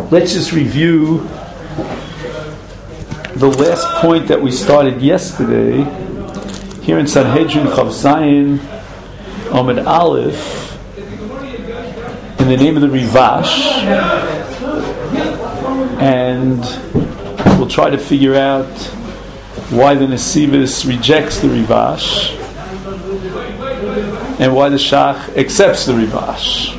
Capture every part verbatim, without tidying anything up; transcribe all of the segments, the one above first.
let's just review the last point that we started yesterday here in Sanhedrin Chav Zayin Amud Aleph in the name of the Rivash, and we'll try to figure out why the Nesivos rejects the Rivash and why the Shach accepts the Rivash.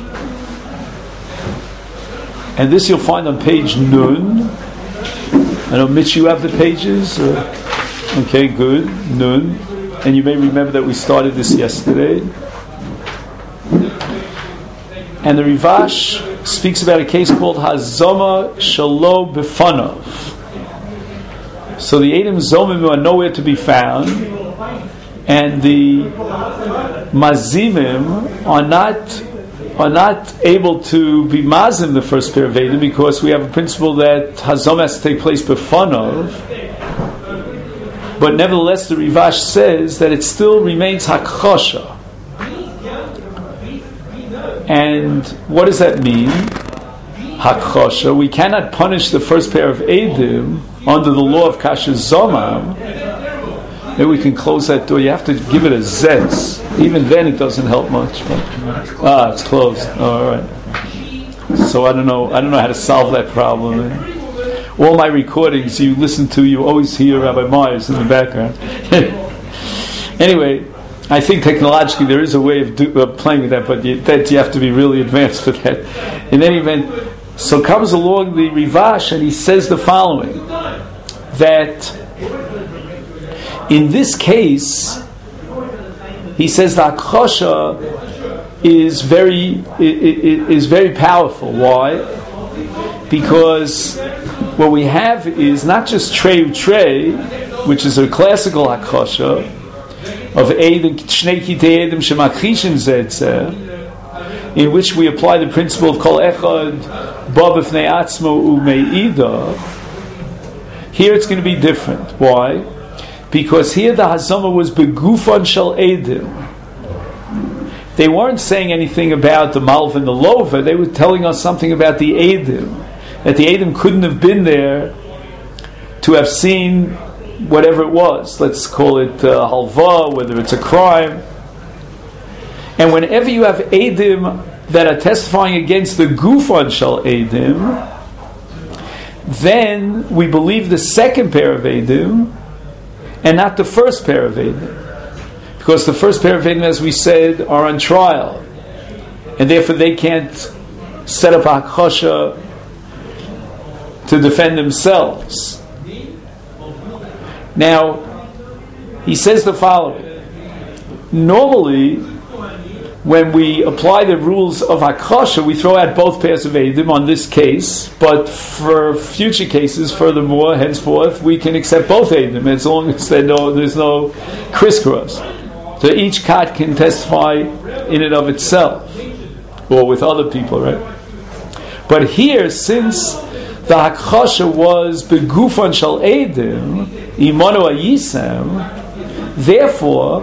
And this you'll find on page Nun. I don't Mitch, you have the pages? Or? Okay, good. Nun. And you may remember that we started this yesterday. And the Rivash speaks about a case called Hazoma Shalo Befanov. So the Eidim Zomim are nowhere to be found, and the Mazimim are not are not able to be Mazim the first pair of Eidim, because we have a principle that Hazoma has to take place Befanov. But nevertheless, the Rivash says that it still remains Hakchosha. And what does that mean? Hakchosha. We cannot punish the first pair of Eidim under the law of Kasher Zomam. Maybe we can close that door. You have to give it a zetz. Even then, it doesn't help much. But, ah, it's closed. Oh, all right. So I don't know. I don't know how to solve that problem. All my recordings you listen to, you always hear Rabbi Myers in the background. Anyway, I think technologically there is a way of, do, of playing with that, but you, that you have to be really advanced for that. In any event, so comes along the Rivash and he says the following, that in this case, he says the Hakchosha is very is very powerful. Why? Because what we have is not just trey u'trey, which is a classical Hakchosha of Eidim Shnei Kitei Eidim Shemakrishin Zetzeh, in which we apply the principle of Kol Echad Ba B'fnei Atzmo U'Me'ida. Here it's going to be different. Why? Because here the Hazama was Begufan Shel Eidim. They weren't saying anything about the Malv and the Lova. They were telling us something about the Eidim, that the Eidim couldn't have been there to have seen whatever it was. Let's call it uh, halva, whether it's a crime. And whenever you have Eidim that are testifying against the Gufan Shel Eidim, then we believe the second pair of Eidim and not the first pair of Eidim. Because the first pair of Eidim, as we said, are on trial. And therefore they can't set up a Hakchosha to defend themselves. Now, he says the following. Normally, when we apply the rules of Hakchosha, we throw out both pairs of Eidim on this case, but for future cases, furthermore, henceforth, we can accept both Eidim as long as there's no, there's no crisscross. So each kat can testify in and of itself, or with other people, right? But here, since the Hakchosha was begufan shel Eidim, imanu ayisem, therefore,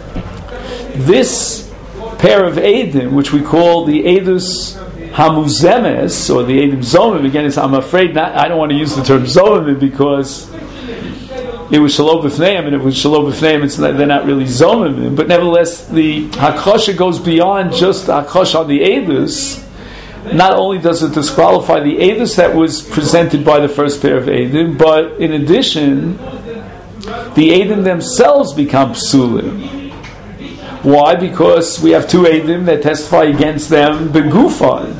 this pair of Eidim, which we call the Eidus Hamuzemes, or the Eidim Zomim, again, is, I'm afraid not, I don't want to use the term Zomim because it was Shalom B'fneim, and it was Shalom B'fneim, it's not, they're not really Zomim, but nevertheless, the Hakchosha goes beyond just the Hakchosha on the Eidus. Not only does it disqualify the Eidus that was presented by the first pair of Eidim, but in addition, the Eidim themselves become psulim. Why? Because we have two Eidim that testify against them begufan.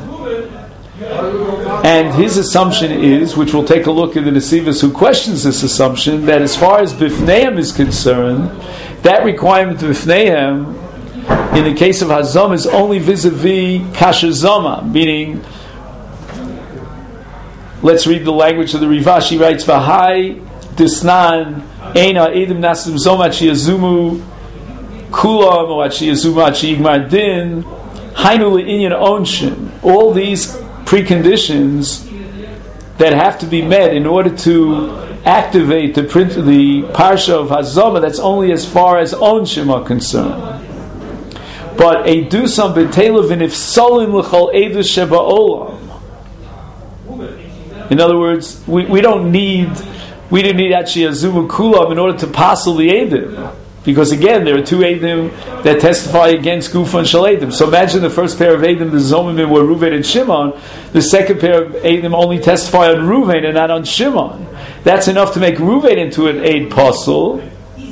And his assumption is, which we'll take a look at the Nesivos who questions this assumption, that as far as Bifneim is concerned, that requirement of Bifneim in the case of Hazom is only vis-a-vis Kasher Zoma, meaning, let's read the language of the Rivash. He writes, V'hai disnan eina Eidim nasim zoma chiyazumu kulam or chiyazumu chiyigmar din hainu le'inyan onshin. All these preconditions that have to be met in order to activate the print, the parsha of Hazoma, that's only as far as onshim are concerned. But a dusam b'teilav v'nifsolim l'chol edus sheba'olam. In other words, we, we don't need, we didn't need actually a Zumu Kulam in order to passel the Eidim. Because again, there are two Eidim that testify against Gufa and Shal Eidim. So imagine the first pair of Eidim, the Zomimim, were Reuven and Shimon. The second pair of Eidim only testify on Reuven and not on Shimon. That's enough to make Reuven into an Eid Pasel,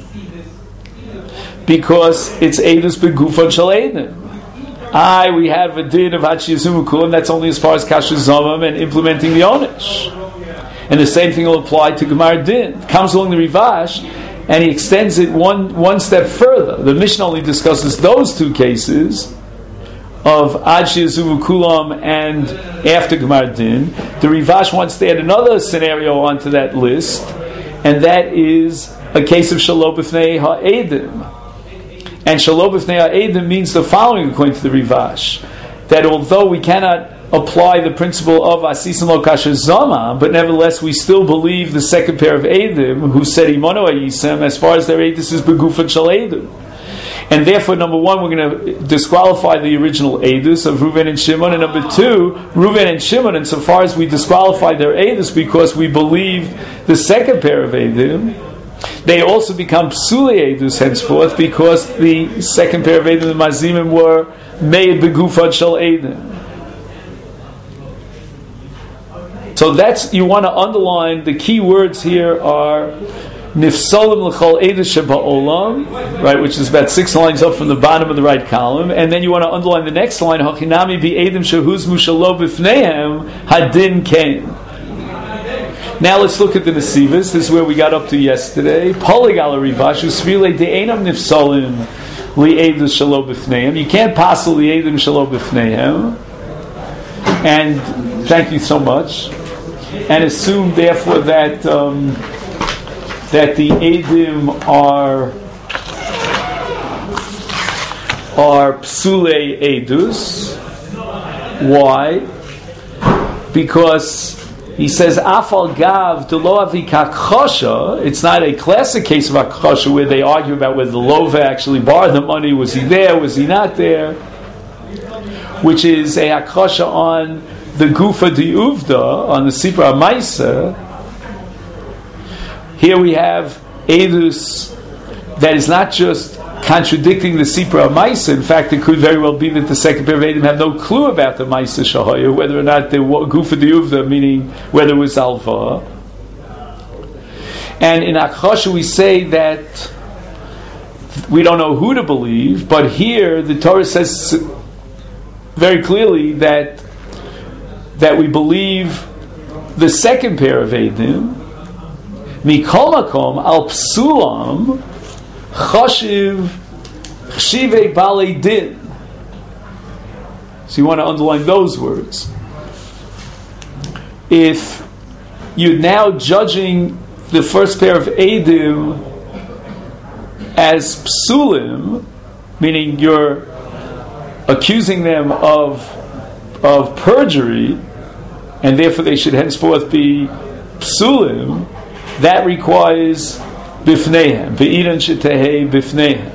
because it's Eidus Begufa and Shal Eidim. I, we have a din of Hachi Zumu Kulam, that's only as far as Kasher Zomim and implementing the Onish. And the same thing will apply to Gemar Din. Comes along the Rivash, and he extends it one one step further. The Mishnah only discusses those two cases of Ad She'ezuvu Kulam and after Gemar Din. The Rivash wants to add another scenario onto that list, and that is a case of Shalom B'fnei Ha'edim. And Shalom B'fnei Ha'edim means the following according to the Rivash, that although we cannot apply the principle of Asisim Lo Kasher Zama, but nevertheless we still believe the second pair of Eidim who said Imono Ayisem as far as their Eidus is Begufan Shal Eidim. And therefore, number one, we're going to disqualify the original Eidus of Reuven and Shimon, and number two, Reuven and Shimon, insofar as we disqualify their Eidus because we believe the second pair of Eidim, they also become Psuli Eidus henceforth because the second pair of Eidim, the Mazimim, were made Begufan Shal Eidim. So that's, you want to underline, the key words here are Nifsalim l'chol Eidus sheba'olam, right, which is about six lines up from the bottom of the right column, and then you want to underline the next line, Hachinami bi'edim shehuzmu shalo b'fneihem hadin came. Now let's look at the Nesivos. This is where we got up to yesterday. Poligal Rivash usvile de'enam nifsalim li'eidus shalo b'fneihem. You can't pass li'edim shalo b'fneihem. And thank you so much. And assume therefore that um, that the Eidim are are Psule Eidus. Why? Because he says Afal Gav Delo Avi Kakchosha. It's not a classic case of Akchosha where they argue about whether the Lova actually borrowed the money. Was he there? Was he not there? Which is a Akchosha on the Gufa di Uvda, on the Sipra Maisa. Here we have Eidus that is not just contradicting the Sipra Maisa. In fact, it could very well be that the second pair of Eidim have no clue about the Maisa Shahaya, whether or not they were Gufa di Uvda, meaning whether it was Alva. And in Akchosha we say that we don't know who to believe, but here the Torah says very clearly that that we believe the second pair of Eidim, Mikol Makom al Psulam Chashiv Chshivei Balei Din. So you want to underline those words. If you're now judging the first pair of Eidim as Psulim, meaning you're accusing them of of perjury, and therefore they should henceforth be psulim, that requires bifneihem, ve'iran shetehei bifneihem.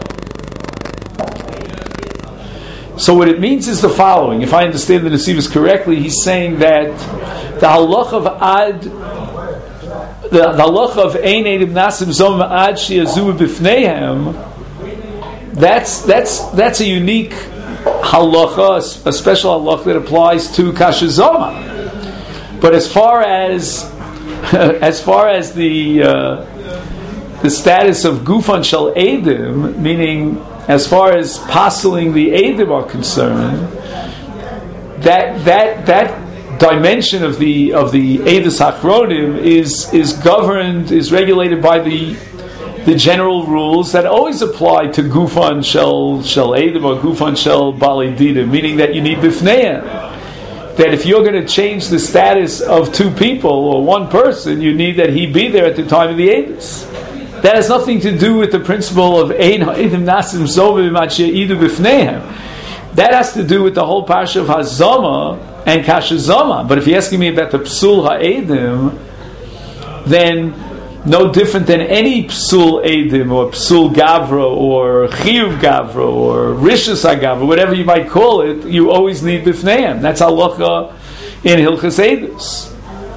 So what it means is the following. If I understand the Nesivos correctly, he's saying that the halach of ad, the, the halach of ein edim nasim zom ad she'azu bifneihem, that's that's that's a unique halacha, a special halacha that applies to kasher zoma. But as far as as far as the uh, the status of gufan shel edim, meaning as far as passeling the edim are concerned, that that that dimension of the of the edus achronim is is governed, is regulated by the the general rules that always apply to gufan shel shel edim or gufan shel balei dinim, meaning that you need bifneihem. That if you're going to change the status of two people or one person, you need that he be there at the time of the edus. That has nothing to do with the principle of ein ha'edim nasim zovim ad she'idu bifneihem. That has to do with the whole parsha of Hazama and Kasher Zama. But if you're asking me about the psul ha'edim, then no different than any psul edim or psul gavra or chiyuv gavra or rishus hagavra, whatever you might call it, you always need bifneihem. That's halacha in Hilchos Edus.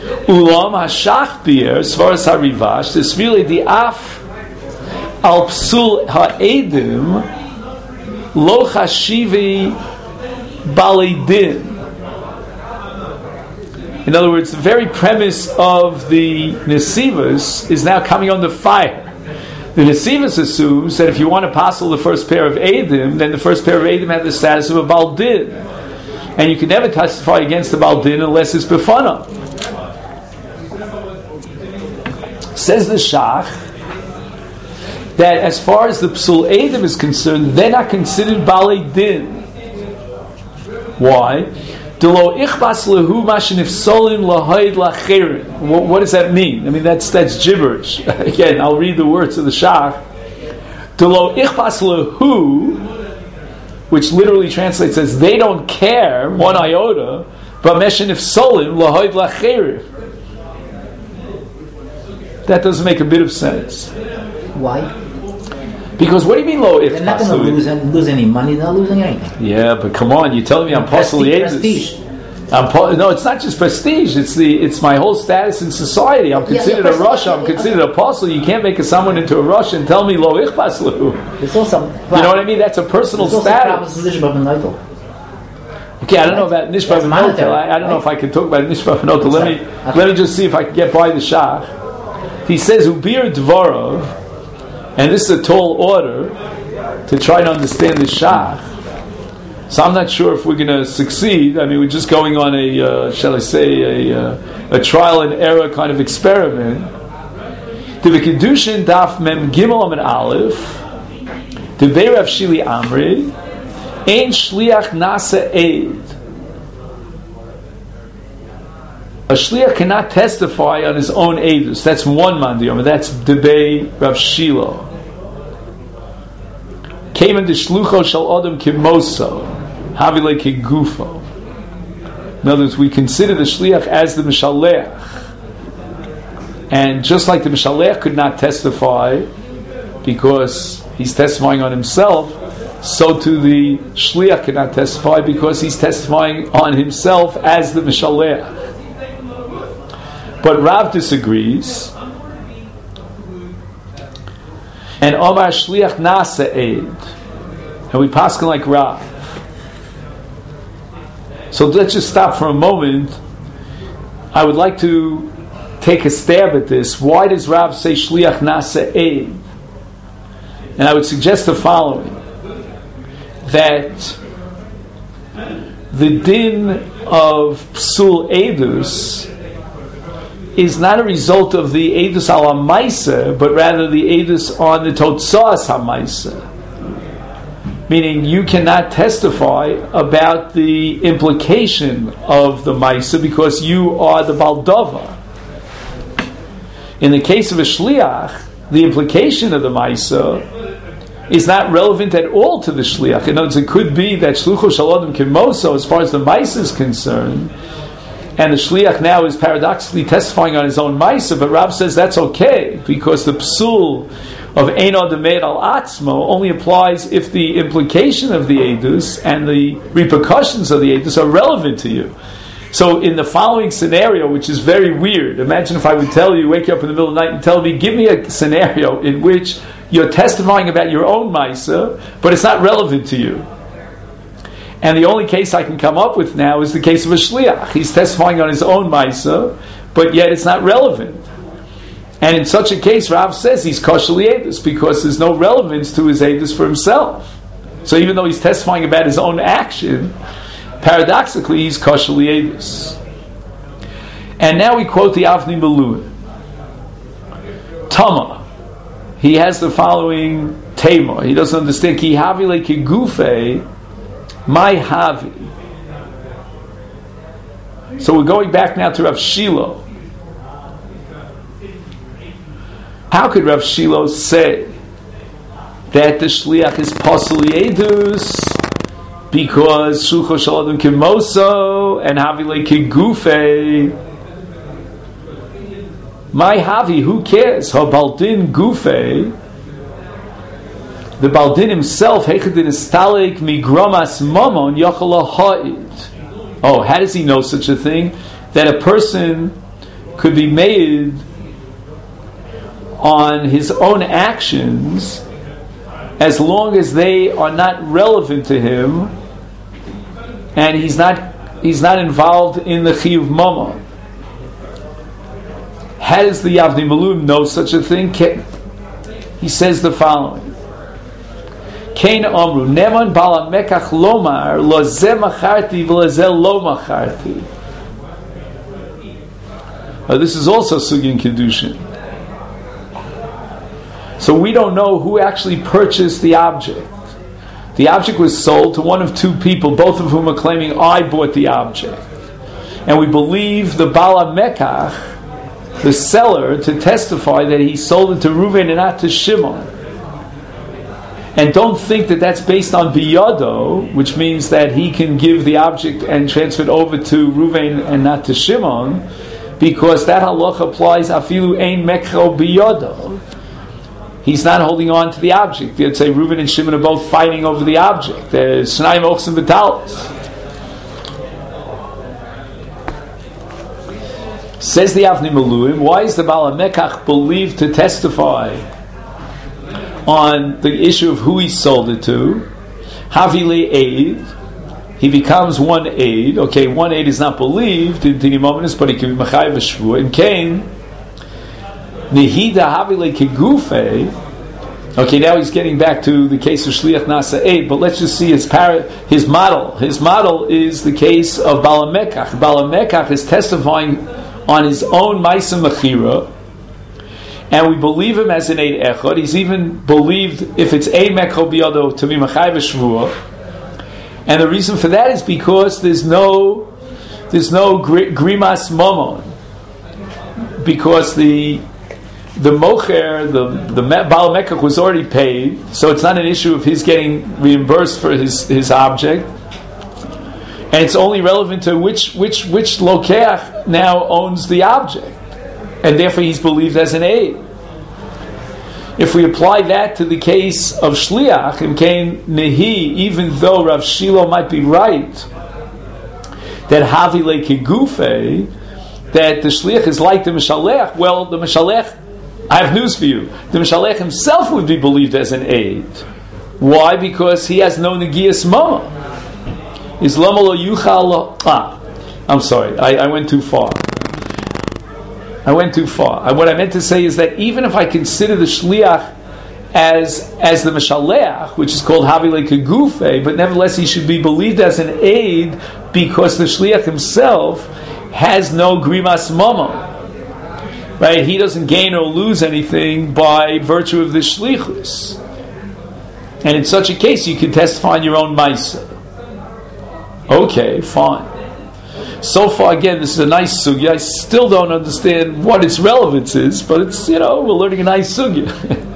Ulam hashach bier, svaras harivash, this really the af al psul ha'edim lo chashivi balidin. In other words, the very premise of the Nesivas is now coming under fire. The Nesivas assumes that if you want to passel the first pair of Eidim, then the first pair of Eidim have the status of a Baldin. And you can never testify against the Baldin unless it's Befana. Says the Shach that as far as the Psul Eidim is concerned, they're not considered Balei Din. Why? What, what does that mean? I mean, that's that's gibberish. Again, I'll read the words of the Shach. Which literally translates as they don't care one iota, but meshenif solim lahoid lacherir. That doesn't make a bit of sense. Why? Because what do you mean lo if they're not going to lose, lose any money, they're not losing anything. Yeah, but come on, you're telling me I'm possibly prestige. I'm po- no, it's not just prestige. It's the it's my whole status in society. I'm considered yeah, a Russia. I'm considered an apostle. You can't make someone into a Russian and tell me lo ichbaslu. There's also you know what I mean? That's a personal status. Okay, I don't know about Nishba V'Notel. I, I don't know if I can talk about Nishba V'Notel. Let me okay. let me just see if I can get by the Shach. He says Ubir Dvarov, and this is a tall order to try to understand the Shach. So I'm not sure if we're going to succeed. I mean, we're just going on a, uh, shall I say, a, uh, a trial and error kind of experiment. The Kedushin Daf Mem Gimel Amid Aleph, the Beirav Shili Amri, Ein Shliach Nasa Eid. A Shliach cannot testify on his own Eidus. That's one Mandiyom, and that's Debei Rav Shilo. Came into Shlucho Shal Adam Kimoso, Havile Kegufo. In other words, we consider the Shliach as the Mishalech. And just like the Mishalech could not testify because he's testifying on himself, so too the Shliach cannot testify because he's testifying on himself as the Mishalech. But Rav disagrees. And Omar Shliach Nasa Eid. And we paskin like Rav. So let's just stop for a moment. I would like to take a stab at this. Why does Rav say Shliach Nasa Eid? And I would suggest the following. That the din of Psul Eidus is not a result of the Eidus al HaMaisa, but rather the Eidus on the Totsaas HaMaisa. Meaning you cannot testify about the implication of the Maisa because you are the Baldova. In the case of a Shliach, the implication of the Maisa is not relevant at all to the Shliach. In other words, it could be that Shlucho Shal Adam Kimoso, as far as the Maisa is concerned, and the Shliach now is paradoxically testifying on his own Maisa, but Rab says that's okay, because the Psul of Ein Adam Meid Al Atzmo only applies if the implication of the Eidus and the repercussions of the Eidus are relevant to you. So in the following scenario, which is very weird, imagine if I would tell you, wake you up in the middle of the night and tell me, give me a scenario in which you're testifying about your own Maisa, but it's not relevant to you. And the only case I can come up with now is the case of a Shliach. He's testifying on his own Maisa, but yet it's not relevant. And in such a case, Rav says he's kosher li'edus because there's no relevance to his edus for himself. So even though he's testifying about his own action, paradoxically he's kosher li'edus. And now we quote the Avni Malun. Tama. He has the following tema. He doesn't understand. Ki havi le ki gufe, my havi. So we're going back now to Rav Shilo. How could Rav Shilo say that the Shliach is Posel Yedus because Shulcho Shal Adam Kimoso and Havile Kigufe? My Havi, who cares? Ha Baldin Gufe. The Baldin himself, Hechadin Istalik Migromas Momon Yachala Ha'id. Oh, how does he know such a thing? That a person could be made on his own actions as long as they are not relevant to him and he's not he's not involved in the chiyuv mama. How does the Avnei Malum know such a thing? He says the following: Kein Amru Neman Bala Mekach Lomar Lo Ze Macharti V'Le Lo Macharti. This is also Sugi in Kedushin. So we don't know who actually purchased the object. The object was sold to one of two people, both of whom are claiming, I bought the object. And we believe the Bala Mekach, the seller, to testify that he sold it to Reuven and not to Shimon. And don't think that that's based on biyado, which means that he can give the object and transfer it over to Reuven and not to Shimon, because that halacha applies afilu ein mekro biyado. He's not holding on to the object. You'd say Reuven and Shimon are both fighting over the object. There's Shnayim Ochsim V'Talis. Says the Avnei Maluim, why is the Baal HaMekach believed to testify on the issue of who he sold it to? Havile aid. He becomes one aid. Okay, one aid is not believed in Tini Mominus, but he can be Machayev Shvu. In Cain, Nehida Havile Kegufe. Okay, now he's getting back to the case of Shliach Nasa Eid, but let's just see his par- his model. His model is the case of Baal HaMekach. Baal HaMekach is testifying on his own Maisa Mechira, and we believe him as an Eid Echad. He's even believed if it's a Mekho Biyado to be Machayev Shvuah. And the reason for that is because there's no there's no Grimas Momon, because the the mocher, the the Baal HaMekach was already paid, so it's not an issue of his getting reimbursed for his, his object, and it's only relevant to which which which lokeach now owns the object, and therefore he's believed as an aid. If we apply that to the case of Shliach, in Kain Nehi, even though Rav Shilo might be right that Havile Kegufe, that the Shliach is like the Mishalech, well, the Mishalech, I have news for you. The Mishalech himself would be believed as an aid. Why? Because he has no Negias Mama. Is Lama lo Yuchal. Ah, I'm sorry, I, I went too far. I went too far. And what I meant to say is that even if I consider the Shliach as as the Mishalech, which is called Havile Kegufe, but nevertheless he should be believed as an aid because the Shliach himself has no Grimas Mama. Right? He doesn't gain or lose anything by virtue of the Shlichus. And in such a case, you can testify on your own Maisa. Okay, fine. So far, again, this is a nice sugya. I still don't understand what its relevance is, but it's, you know, we're learning a nice sugya.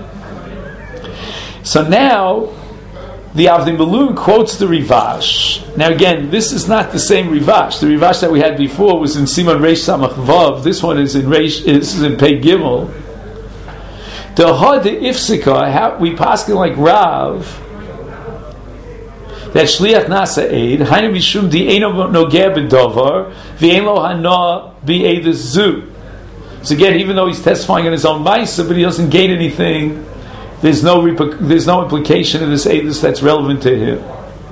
So now, the Avnei Malum quotes the Rivash. Now again, this is not the same Rivash. The Rivash that we had before was in Siman Reish Samach Vav. This one is in Reish. This is in Pei Gimel. The Hod Ifsika, how we paskin like Rav, that Shliach Nasa Eid, Hainu Mishum Di Eino Nogeh B'Dovar, V'Ein Lo Hana B'Eid Zu. So again, even though he's testifying on his own Maisa, but he doesn't gain anything. There's no reper- there's no implication in this Eidus that's relevant to him.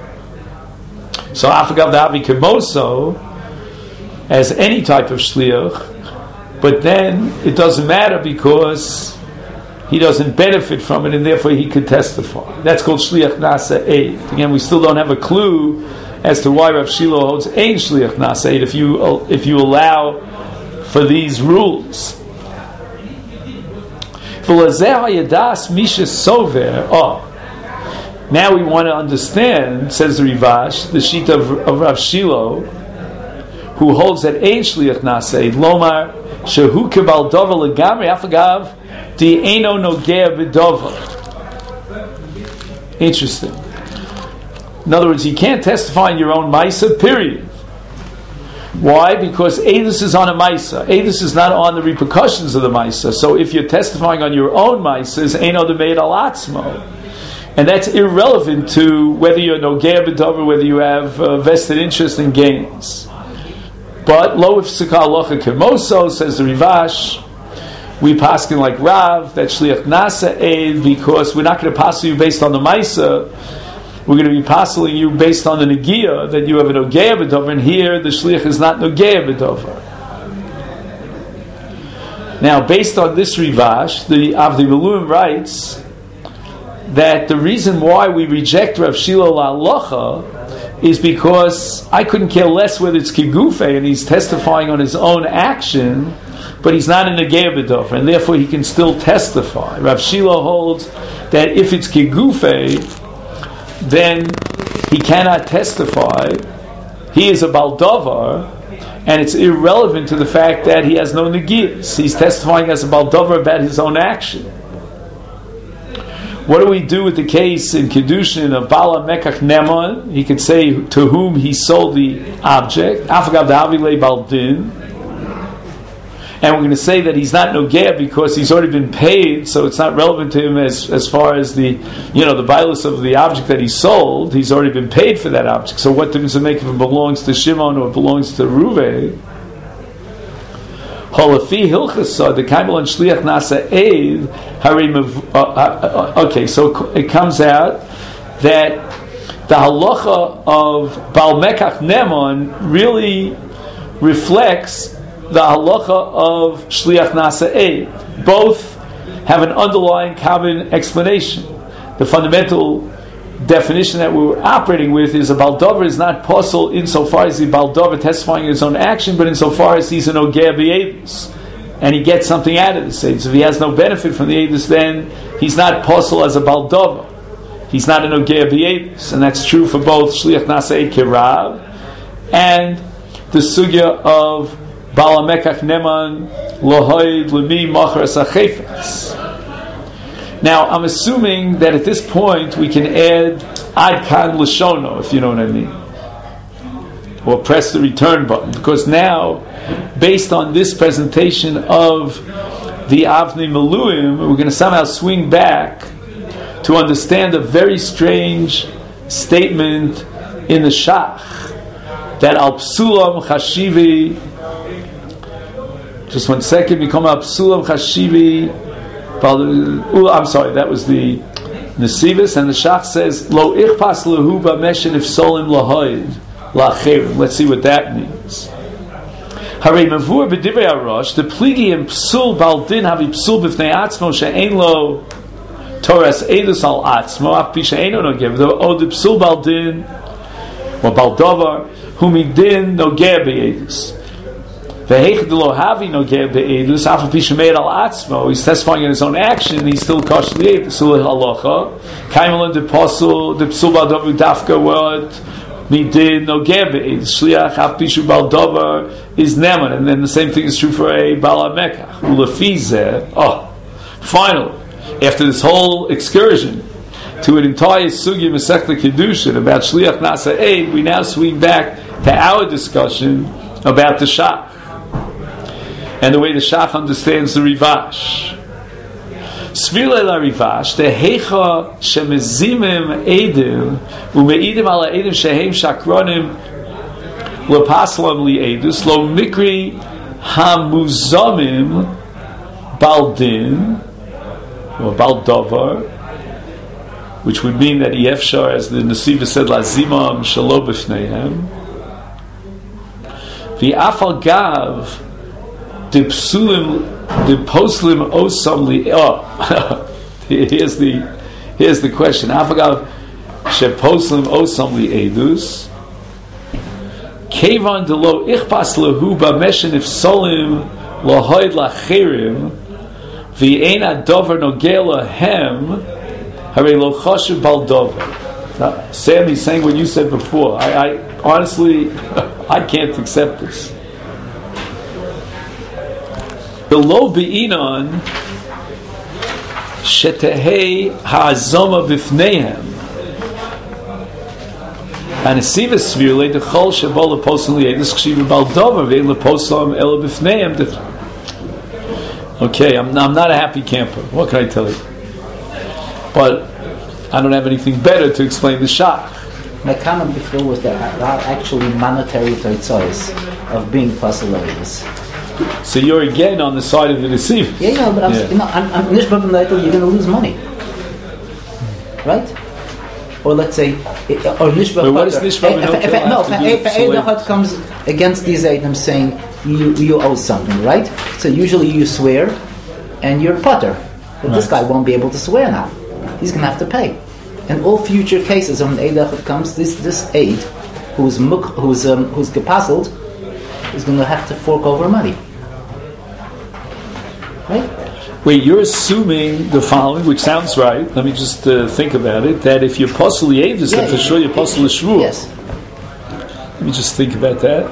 So Afagav Davi Kemoso, as any type of Shliach, but then it doesn't matter because he doesn't benefit from it, and therefore he could testify. That's called Shliach Nasa Eid. Again, we still don't have a clue as to why Rav Shilo holds Ein Shliach Nasa Eid if you if you allow for these rules. Oh, now we want to understand, says the Rivash, the sheet of, of Rav Shilo, who holds that Ein Shliach Nasa Eid, Lomar Shehu Kebal Dover Legamri Afagav Di Eino Nogea B'Dover. Interesting. In other words, you can't testify in your own Maisa, period. Why? Because Eidus is on a Maisa. Eidus is not on the repercussions of the Maisa. So if you're testifying on your own Maisa, it's Eino Demeid Al Atzmo. And that's irrelevant to whether you're Nogea B'Dover, whether you have uh, vested interest in gains. But lo ifsika halacha kemoso, says the Rivash, we paskin like Rav that shliach nasa eid because we're not going to pass you based on the Maisa. We're going to be passing you based on the Negiah that you have a Nogea b'dover, and here the shliach is not Nogea b'dover. Now, based on this Rivash, the Avnei Miluim writes that the reason why we reject Rav Shila La'alocha is because I couldn't care less whether it's Kigufe and he's testifying on his own action, but he's not in the Nogea b'dover, and therefore he can still testify. Rav Shila holds that if it's Kigufe, then he cannot testify. He is a Baldavar, and it's irrelevant to the fact that he has no Negiyas. He's testifying as a Baldavar about his own action. What do we do with the case in Kedushin of Bala Mekach Neman? He could say to whom he sold the object, Afagav Davile Baldin. And we're going to say that he's not Nogea because he's already been paid, so it's not relevant to him as as far as the, you know, the bias of the object that he sold. He's already been paid for that object. So what difference does it make if it belongs to Shimon or it belongs to Reuven? Holafi Hilchasa, the Kaimel and Shliach Nasa Eid, Harim. Okay, so it comes out that the halacha of Baal Mekach Neman really reflects the halacha of Shliach Nasa Eid. Both have an underlying common explanation. The fundamental definition that we're operating with is a Baldavar is not possible insofar as the Baldavar testifying in his own action, but insofar as he's an Ogea B'Eidus, and he gets something out of the Eidus. If he has no benefit from the Eidus, then he's not possible as a Baldavar. He's not an Ogea B'Eidus, and that's true for both Shliach Nasa Eid Kirav and the sugya of Bala Mekach Neman Lohoid Lemi Machar Sachefetz. Now, I'm assuming that at this point we can add Ad Kan Lashono, if you know what I mean, or press the return button, because now, based on this presentation of the Avnei Miluim, we're going to somehow swing back to understand a very strange statement in the Shach that Al Psulam Chashivi. Just one second. We come up Psulam Chashivi. I'm sorry. That was the Nesivus, and the Shach says Lo Ichpas Lehu B'Meshen If Solim Lahoid Lacherim. Let's see what that means. Harei Mavur B'Divrei Arosh the Pligi and Psul Baldin Havi Psul B'Fnei Atzmo She'Ein Lo Torah Eidus Al Atzmo Af Pi She'Ein Lo Nogev the Od Psul Baldin or Baldavar Humidin Nogeh B'Eidus. He's testifying in his own action, he's still kosher the Eidus. Halacha, Kaimel the Apostle, the Psul Baldavar Dafka word, Midin Nogeh Be'eidus. Shliach Af Pishu Baldavar is Neman, and then the same thing is true for a Bala Mekach. Ulefizeh. Oh, finally, after this whole excursion to an entire sugya Masechta Kedushin about Shliach Nasa Eid, we now swing back to our discussion about the Shach and the way the Shach understands the Rivash. Svirle la Rivash, the Hecha shemezimim edim umeidim ala edim shehem shakronim lepaslam li edus lo mikri hamuzamim baldin or baldavar, which would mean that Yefshar, as the Nesiva said, lazimam shalo b'fneihem v'afal gav the psulim, the poslim osam li. Oh, here's the here's the question. Afagav she poslim osam li edus. Kevan delo ichpas lehu b'meshen if solim lahoid lacherim v'ein adover nogel lahem harei lo choshev baldover. Sam is saying what you said before. I, I honestly I can't accept this. Below be'inon shetehei ha'azoma b'fneihem and Nesivus Svirle dechol shebo leposam li'edus chshiva baldover ve'en leposam ela b'fneihem. Okay, I'm, I'm not a happy camper. What can I tell you? But I don't have anything better to explain the Shach. my comment before was that there are actually monetary toitzois of being possibilities. So you're again on the side of the deceiver. Yeah, yeah, but I'm, yeah. you know, I'm, I'm nishba b'neitel, you're going to lose money, right? Or let's say, or nishba. But what is nishba b'neitel? No, if a Eidachot comes against these items saying you you owe something, right? So usually you swear, and you're potter. But right. This guy won't be able to swear now. He's going to have to pay. In all future cases, when Eidachot comes, this this aid, who's muk, who's um, who's gepazzled, is going to have to fork over money. Right? Wait, you're assuming the following, which sounds right. Let me just uh, think about it. That if you're posel yevus, yeah, then for yeah, sure you're posel l'shvua. Yes. Let me just think about that.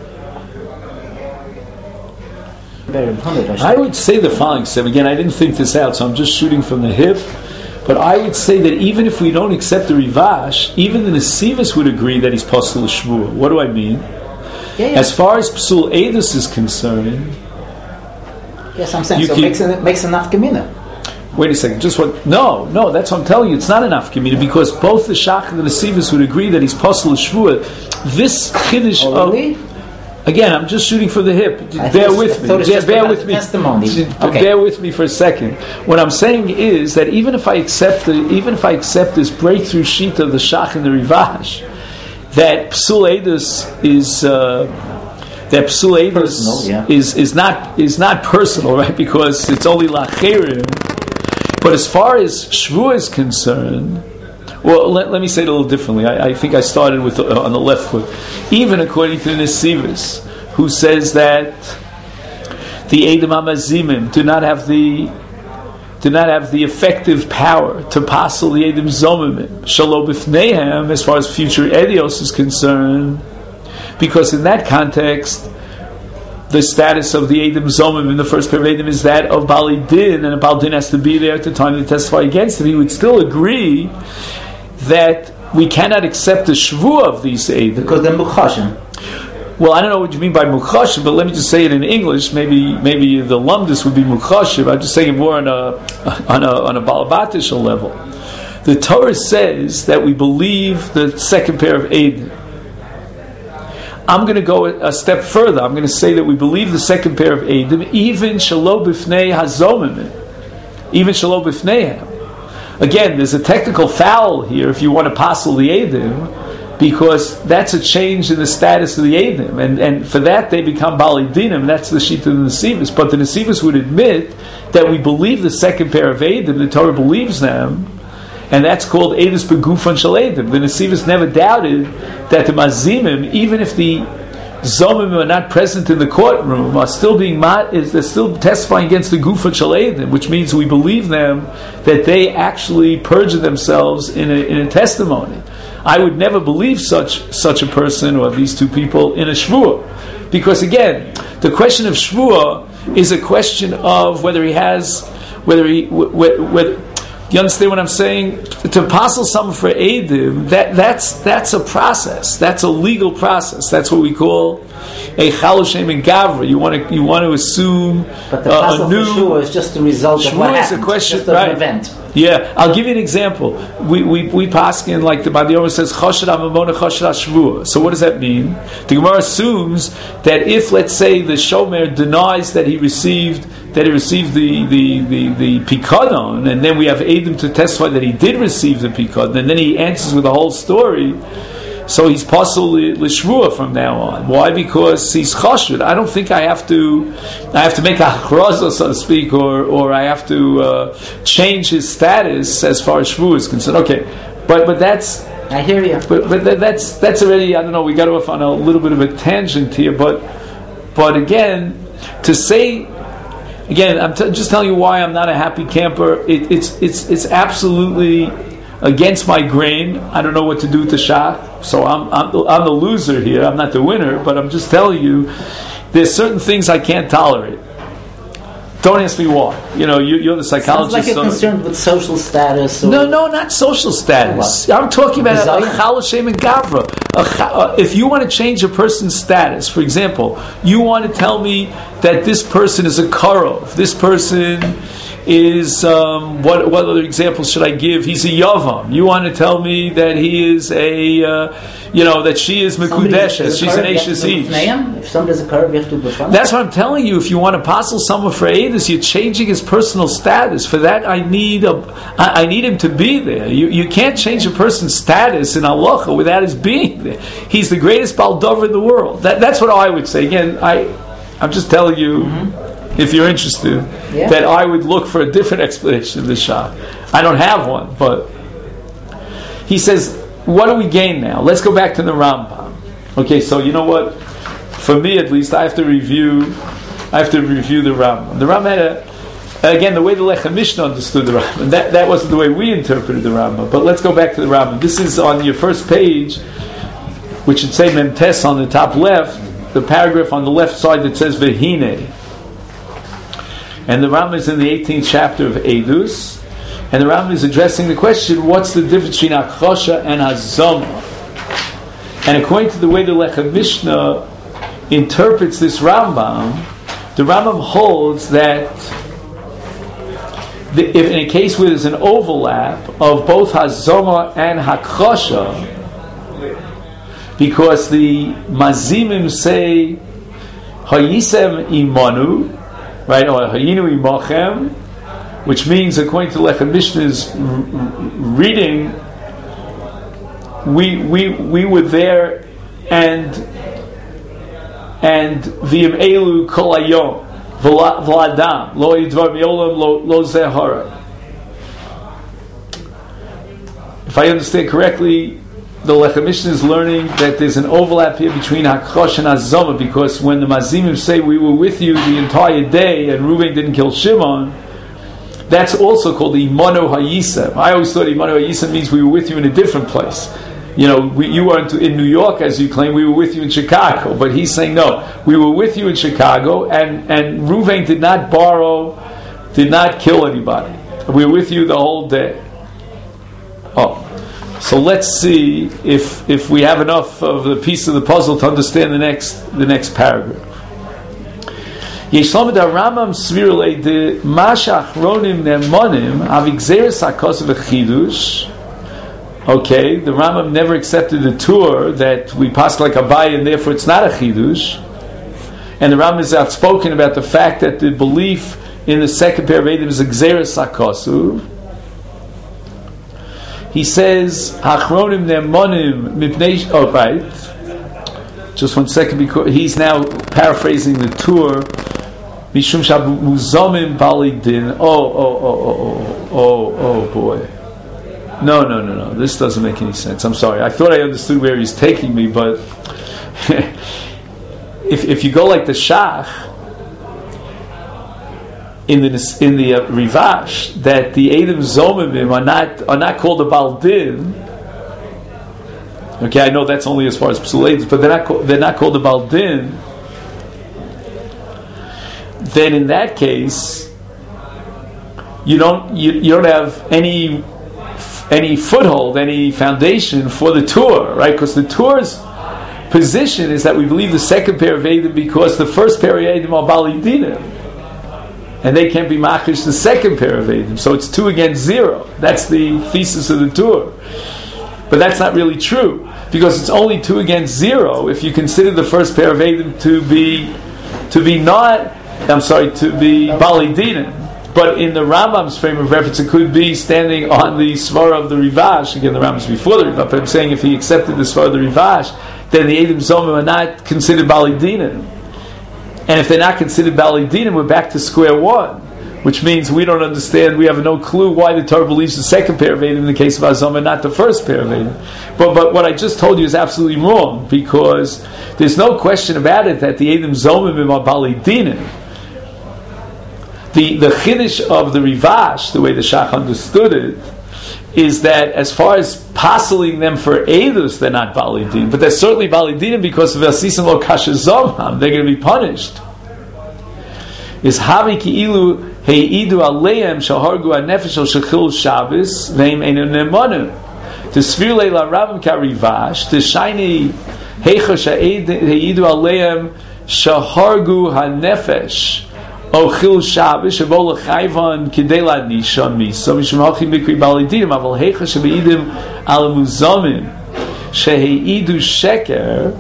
I would say the following. So again, I didn't think this out, so I'm just shooting from the hip. But I would say that even if we don't accept the Rivash, even the Nesivus would agree that he's posel l'shvua. What do I mean? Yeah, yeah. As far as psul edus is concerned. Yes, I'm saying so it makes, it makes enough gemina. Wait a second, just what? No, no, that's what I'm telling you. It's not enough gemina because both the Shach and the Nesivus would agree that he's posel l'shvua. This chiddush oh, really? of again, I'm just shooting for the hip. I bear with me. Bear, bear with me. Testimony. Okay. Bear with me for a second. What I'm saying is that even if I accept the, even if I accept this breakthrough sheet of the Shach and the Rivash, that psul edus is. Uh, That psul edus yeah. is is not is not personal, right? Because it's only lacherim. But as far as shvua is concerned, well, let, let me say it a little differently. I, I think I started with uh, on the left foot. Even according to the Nesivus, who says that the Edom Hamazimim do not have the do not have the effective power to passel the Edom Zomimim Shalom b'fneihem as far as future Edios is concerned. Because in that context, the status of the Edom Zomim in the first pair of Edom is that of Bali Din, and a Bali Din has to be there at the time to testify against him. He would still agree that we cannot accept the shvuah of these Edom. Because they're mukhashim. Well, I don't know what you mean by mukhashim, but let me just say it in English. Maybe maybe the lumdus would be mukhashim. I'm just saying it more on a on a on a balabatish level. The Torah says that we believe the second pair of Edom. I'm going to go a step further. I'm going to say that we believe the second pair of Edom, even Shalom b'fnei hazomim, even Shalom b'fneihem. Again, there's a technical foul here if you want to passel the Edom, because that's a change in the status of the Edom, and, and for that they become Bali Dinim. That's the sheet of the Nesivus. But the Nesivus would admit that we believe the second pair of Edom, the Torah believes them, and that's called Edus Begufan Shel Edom. The Nesivus never doubted that the Mazimim, even if the Zomim are not present in the courtroom, are still being is they're still testifying against the Gufan Shel Edom, which means we believe them that they actually perjured themselves in a, in a testimony. I would never believe such such a person or these two people in a shvuah, because again, the question of shvuah is a question of whether he has whether he whether, whether you understand what I'm saying? To passel someone for Eidim, that, that's that's a process. That's a legal process. That's what we call a Chaloshem and Gavra. You want to you want to assume but the uh, a new Shua is just the result of what happened. Is a question, just right? An event. Yeah, I'll give you an example. We we we paskin like the Badiora says Choshed Amamona Choshed Shvua. So what does that mean? The Gemara assumes that if, let's say, the Shomer denies that he received that he received the the the, the pikadon, and then we have Edom to testify that he did receive the pikadon, and then he answers with the whole story. So he's pasul l'shvua from now on. Why? Because he's chashud. I don't think I have to. I have to make a hachraza, so to speak, or or I have to uh, change his status as far as shvua is concerned. Okay, but but that's. I hear you. But but that, that's that's already. I don't know. We got off on a little bit of a tangent here, but but again, to say. Again, I'm t- just telling you why I'm not a happy camper. It, it's it's it's absolutely against my grain. I don't know what to do with the shach, so I'm I'm the, I'm the loser here. I'm not the winner, but I'm just telling you, there's certain things I can't tolerate. Don't ask me why. You know, you, you're the psychologist. Sounds like you're concerned with social status. Or no, no, not social status. What? I'm talking about Chal Hashem and Gavra. uh, if you want to change a person's status, for example, you want to tell me that this person is a karov, this person is, um, what what other examples should I give? He's a yavam. You want to tell me that he is a, uh, you know, that she is mekudeshes, she's an ashes ish. If somebody's a karov, you have to befriend. That's what I'm telling you. If you want to apostle someone for Eidos, you're changing his personal status. For that, I need a, I, I need him to be there. You you can't change a person's status in halacha without his being there. He's the greatest baldover in the world. That, that's what I would say. Again, I, I'm just telling you. Mm-hmm. If you're interested, yeah. that I would look for a different explanation of the shah. I don't have one, but he says, what do we gain now? Let's go back to the Rambam. Okay, so you know what? For me, at least, I have to review. I have to review the Rambam. The Rambam had a, again, the way the Lechem Mishnah understood the Rambam. That that wasn't the way we interpreted the Rambam. But let's go back to the Rambam. This is on your first page, which should say Memtes on the top left. The paragraph on the left side that says Vehine. And the Rambam is in the eighteenth chapter of Eidos, and the Rambam is addressing the question: what's the difference between Akhosha and Hazama? And according to the way the Lechem Mishnah interprets this Rambam, the Rambam holds that the, if in a case where there's an overlap of both Hazama and Akhosha, because the Mazimim say Hayisem Imanu. Right, or Hayinu Imachem, which means, according to Lechem Mishnah's r- r- reading, we we we were there, and and v'im elu kol hayom v'ladam lo yidvar mi'olam lo lo zehara. If I understand correctly, the Lechem Mishnah is learning that there's an overlap here between Hakchosh and Hazama, because when the Mazimim say we were with you the entire day and Reuven didn't kill Shimon, that's also called Imano Hayisem. I always thought Imano Hayisem means we were with you in a different place. You know, we, you weren't in New York, as you claim, we were with you in Chicago. But he's saying, no, we were with you in Chicago, and, and Reuven did not borrow, did not kill anybody. We were with you the whole day. Oh. So let's see if if we have enough of the piece of the puzzle to understand the next the next paragraph. Yeshlam da Rambam svirle de mashach ronim nemonim avigzeres hakos v'chidush. Okay, the Rambam never accepted the tour that we pass like a bay, and therefore it's not a chidush. And the Rambam is outspoken about the fact that the belief in the second pair of Eidim is gzeres hakosu. He says, "Achronim nemonim mipnei." Oh, right. Just one second, because he's now paraphrasing the tour. Mishum shabuzomim balidin. Oh, oh, oh, oh, oh, oh, boy. No, no, no, no. This doesn't make any sense. I'm sorry. I thought I understood where he's taking me, but if if you go like the Shach in the in the uh, Rivash, that the Eidim Zomimim are not are not called the Baldin. Okay, I know that's only as far as Psuleids, but they're not co- they're not called the Baldin. Then in that case, you don't you, you don't have any any foothold, any foundation for the tour, right? Because the tour's position is that we believe the second pair of Eidim because the first pair of Eidim are Balidinim. And they can't be machish the second pair of Eidim. So it's two against zero. That's the thesis of the tour. But that's not really true, because it's only two against zero if you consider the first pair of Eidim to be to be not, I'm sorry, to be Balidinim. But in the Rambam's frame of reference, it could be standing on the Svara of the Rivash. Again, the Rambam's before the Rivash, but I'm saying if he accepted the Svara of the Rivash, then the Eidim Zomim are not considered Balidinim. And if they're not considered Balidinim, we're back to square one, which means we don't understand, we have no clue why the Torah believes the second pair of Eidim in the case of Hazama and not the first pair of Eidim. But, but what I just told you is absolutely wrong, because there's no question about it that the Eidim Zomim are Balidinim. The, the Chiddush of the Rivash, the way the Shach understood it, is that as far as passeling them for Eidos, they're not Balidinim, but they're certainly Balidinim because of Asisim Lo Kasha Zomham, they're going to be punished. Is Havi Ki'ilu Hei'idu Aleim Shahargu HaNefesh Al Shechil Shabbos Ve'im Einu Nemonim. The Svir Leila Rabim Karivash, the Shiny Heicha Heidu Aleim Shahargu HaNefesh Ochil Shabbos Shebo L'Chayvan Kidei L'Nishan Misa Mishum Hachim Bikri Balidim Aval Heicha Shebeidim Al Muzamim Sheheidu Sheker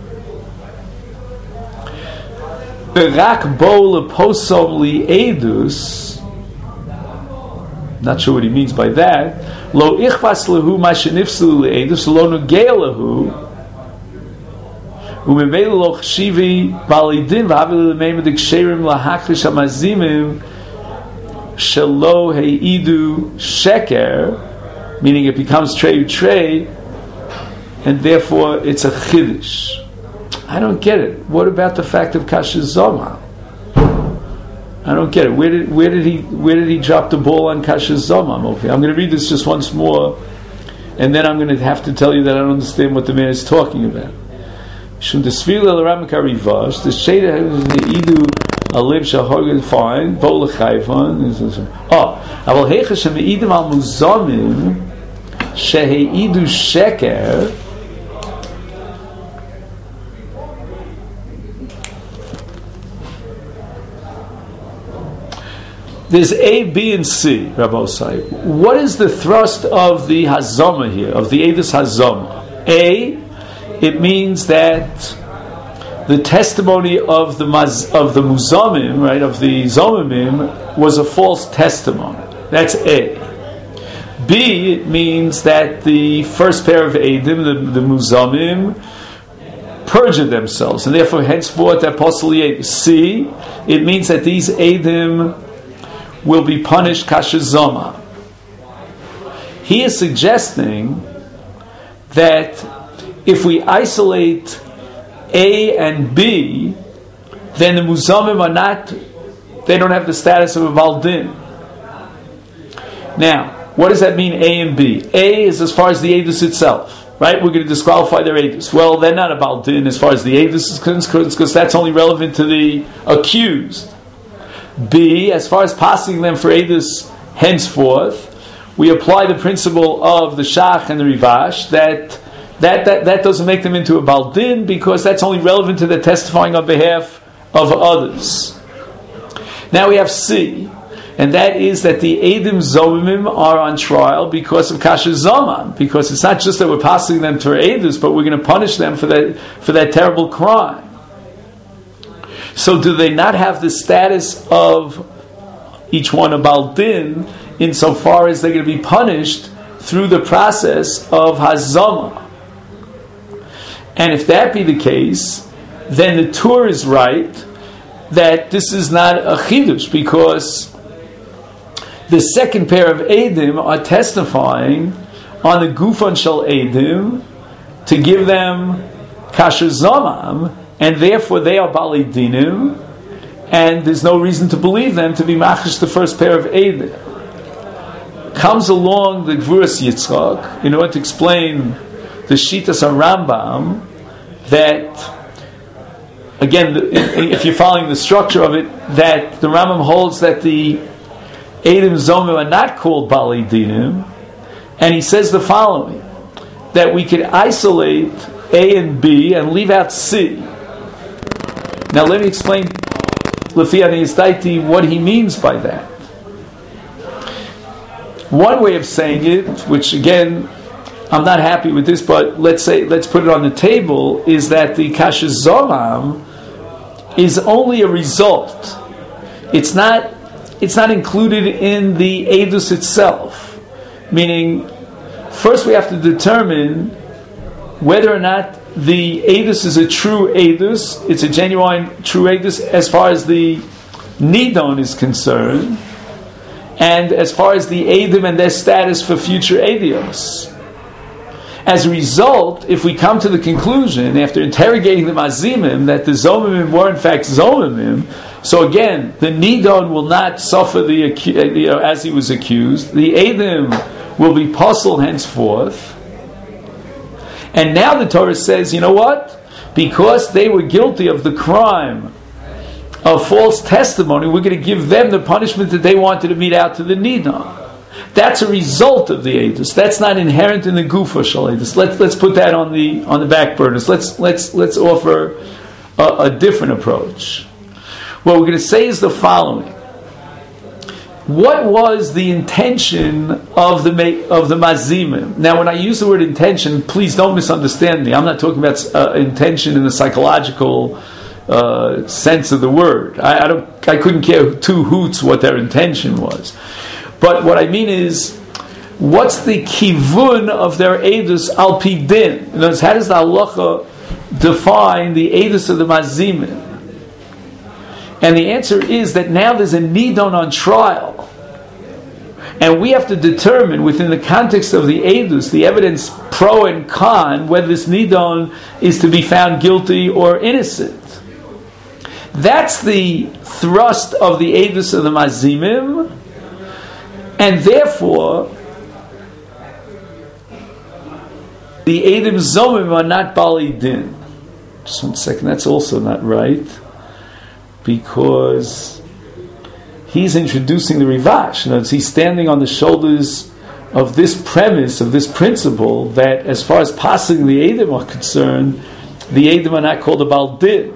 Rak Bo Leposom Li'edus. Not sure what he means by that. Lo Ichvas Lehu Mashenifsu Li'edus Lo Nugei Lehu Umemele lo chshivi balidin v'havili l'meim d'ksherim lahakrish hamazimim shelo heidu sheker, meaning it becomes trey trey, and therefore it's a chiddush. I don't get it. What about the fact of kasher zoma? I don't get it. Where did where did he where did he drop the ball on kasher zoma? Okay, I'm going to read this just once more, and then I'm going to have to tell you that I don't understand what the man is talking about. Shum the Svila Laramika Rivash, the Shada the Idu Alib Shahorgan fine, Bola Chayvan. Oh, Aval Hecha Shem Idim Al Muzamim Shehe Idu Sheker. There's A, B, and C, Rabbi Osai. What is the thrust of the Hazama here, of the Edus Hazama? A, it means that the testimony of the maz, of the muzamim, right, of the zomimim, was a false testimony. That's A. B, it means that the first pair of Eidim, the, the muzamim, perjured themselves, and therefore henceforth apostle Eidim. C, it means that these Eidim will be punished kasher zoma. He is suggesting that if we isolate A and B, then the muzamim are not, they don't have the status of a baldin. Now, what does that mean, A and B? A is as far as the edus itself, right? We're going to disqualify their edus. Well, they're not a baldin as far as the edus is concerned, because that's only relevant to the accused. B, as far as passing them for edus henceforth, we apply the principle of the Shach and the Rivash that That, that that doesn't make them into a baldin, because that's only relevant to the testifying on behalf of others. Now we have C, and that is that the Eidim Zomimim are on trial because of Kasher Zoman, because it's not just that we're passing them to Eidus, but we're going to punish them for that for that terrible crime. So do they not have the status of each one a baldin insofar as they're going to be punished through the process of Hazama? And if that be the case, then the Tur is right that this is not a chidush, because the second pair of Eidim are testifying on the Gufan Shel Eidim to give them kasher zomam, and therefore they are Bali Dinim, and there's no reason to believe them to be machish the first pair of Eidim. Comes along the Gvuras Yitzchak in order to explain the Shitas Rambam, that, again, if you're following the structure of it, that the Rambam holds that the Eidim Zomim are not called Bali Dinim, and he says the following, that we could isolate A and B and leave out C. Now let me explain Lefi Anistaiti what he means by that. One way of saying it, which again, I'm not happy with this, but let's say let's put it on the table, is that the kasher zomam is only a result. It's not it's not included in the edus itself. Meaning, first we have to determine whether or not the edus is a true edus, it's a genuine true edus as far as the nidon is concerned, and as far as the edim and their status for future edios. As a result, if we come to the conclusion, after interrogating the mazimim, that the zomimim were in fact zomimim, so again, the nidon will not suffer the you know, as he was accused. The edim will be puzzled henceforth. And now the Torah says, you know what? Because they were guilty of the crime of false testimony, we're going to give them the punishment that they wanted to mete out to the nidon. That's a result of the Eidus. That's not inherent in the Gufa Shal Eidus. Let's let's put that on the on the back burners. Let's let's let's offer a, a different approach. What we're going to say is the following: what was the intention of the of the mazimim? Now, when I use the word intention, please don't misunderstand me. I'm not talking about uh, intention in the psychological uh, sense of the word. I, I don't. I couldn't care two hoots what their intention was. But what I mean is, what's the kivun of their edus al pi din? In other words, how does the halacha define the edus of the mazimim? And the answer is that now there's a nidon on trial. And we have to determine within the context of the edus, the evidence pro and con, whether this nidon is to be found guilty or innocent. That's the thrust of the edus of the mazimim. And therefore, the edim zomim are not bali din. Just one second, that's also not right. Because he's introducing the Rivash. In other words, he's standing on the shoulders of this premise, of this principle, that as far as passing the Edom are concerned, the Edom are not called a Baldin.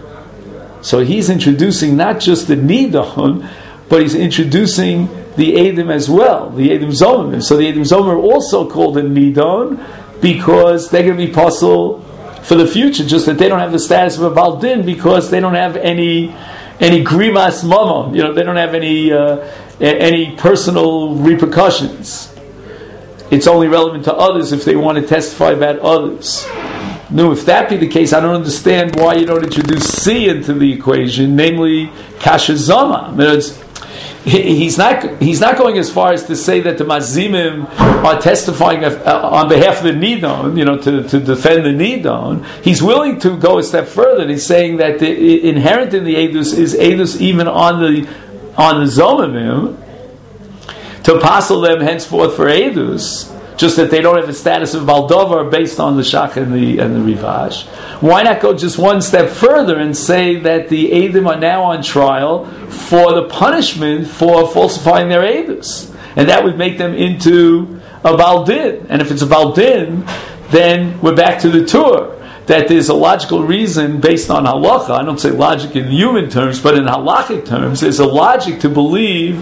So he's introducing not just the Nidon, but he's introducing the Edom as well, the Edom Zomim. So the Edom Zomim are also called a Nidon because they're going to be possible for the future, just that they don't have the status of a Baldin because they don't have any any grimas mamon, you know, they don't have any uh, any personal repercussions. It's only relevant to others if they want to testify about others. No, if that be the case, I don't understand why you don't introduce C into the equation, namely kasha zama. He's not. He's not going as far as to say that the mazimim are testifying on behalf of the nidon, you know, to, to defend the nidon. He's willing to go a step further. He's saying that the inherent in the edus is edus even on the on the zomimim to apostle them henceforth for edus. Just that they don't have a status of baldover based on the shach and the and the rivash. Why not go just one step further and say that the edim are now on trial for the punishment for falsifying their edus, and that would make them into a baldin. And if it's a baldin, then we're back to the tour. That there's a logical reason based on halacha. I don't say logic in human terms, but in halachic terms, there's a logic to believe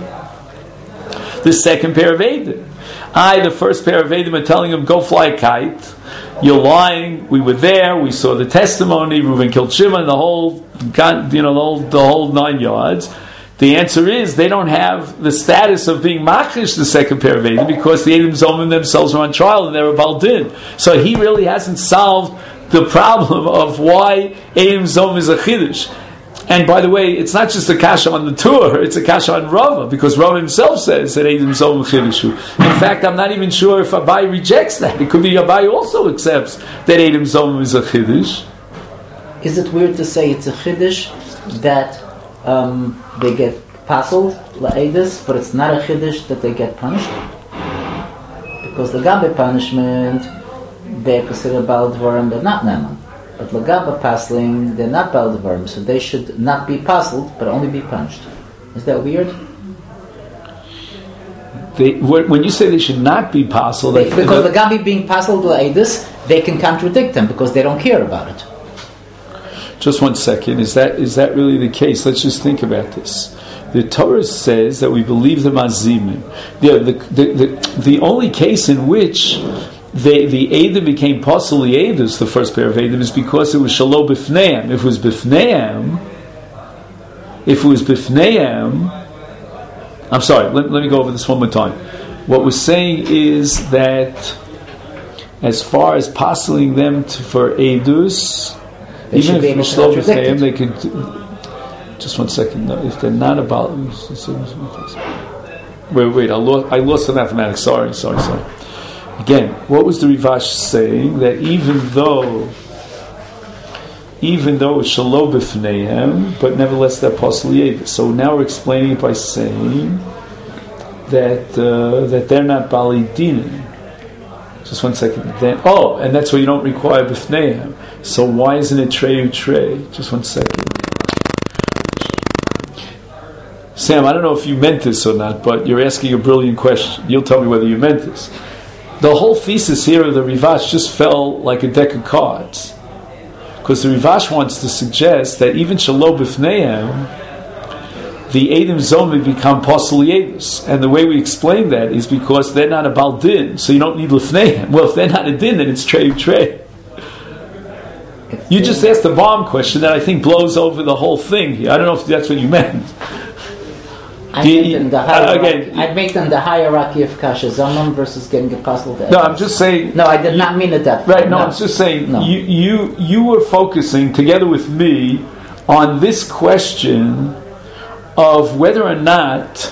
the second pair of edim. I, the first pair of Edim, are telling him, go fly a kite. You're lying. We were there. We saw the testimony. Reuven killed Shimon. The whole, you know, the whole, the whole nine yards. The answer is they don't have the status of being machish, the second pair of Edim, because the Edim Zomim themselves are on trial and they're a baldin. So he really hasn't solved the problem of why Edim Zomim is a chiddush. And by the way, it's not just a kasha on the tour, it's a kasha on Rava, because Rava himself says that Edim Zomim chidushu. In fact, I'm not even sure if Abai rejects that. It could be Abai also accepts that Edim Zomim is a chidush. Is it weird to say it's a chidush that um, they get pasul, la'edus, but it's not a chidush that they get punished? Because the Gabe punishment, they're considered Baldvarim, they're not Naman. But Lagaba pasling, they're not Baldavarim, so they should not be puzzled, but only be punished. Is that weird? They, when you say they should not be puzzled, they, because the Gabi being puzzled Laedis, they can contradict them because they don't care about it. Just one second. Is that is that really the case? Let's just think about this. The Torah says that we believe the mazimim. The the the, the, the only case in which The the Edom became Pasul Edus, the first pair of Edom, is because it was Shalom Bifneim. If it was Bifneim, if it was Bifneim, I'm sorry, let, let me go over this one more time. What we're saying is that as far as Pasuling them to, for Edus, they even if it was Shalom Bifneim, they could. Just one second, no, if they're not about. Wait, wait, I lost, I lost the mathematics. Sorry, sorry, sorry. Again, what was the Rivash saying? That even though, even though it's Shalom B'fneihem, but nevertheless they're Pasul Yedus. So now we're explaining it by saying that uh, that they're not Bali Dinim. Just one second. Then, oh, and that's why you don't require B'fneihem. So why isn't it Treyu Trey? Just one second. Sam, I don't know if you meant this or not, but you're asking a brilliant question. You'll tell me whether you meant this. The whole thesis here of the Rivash just fell like a deck of cards. Because the Rivash wants to suggest that even Shalom B'fneihem, the Eidim Zomim become Posel Yedus. And the way we explain that is because they're not a Baldin, so you don't need L'fneihem. Well, if they're not a Din, then it's Trey Trey. You just asked the bomb question that I think blows over the whole thing here. I don't know if that's what you meant. I meant in the hierarchy, I meant in the hierarchy of Kasha Zaman versus getting apostle. No, I'm just saying. No, I did not mean it that way. Right, no, no, I'm just saying, no. you, you, you were focusing, together with me, on this question of whether or not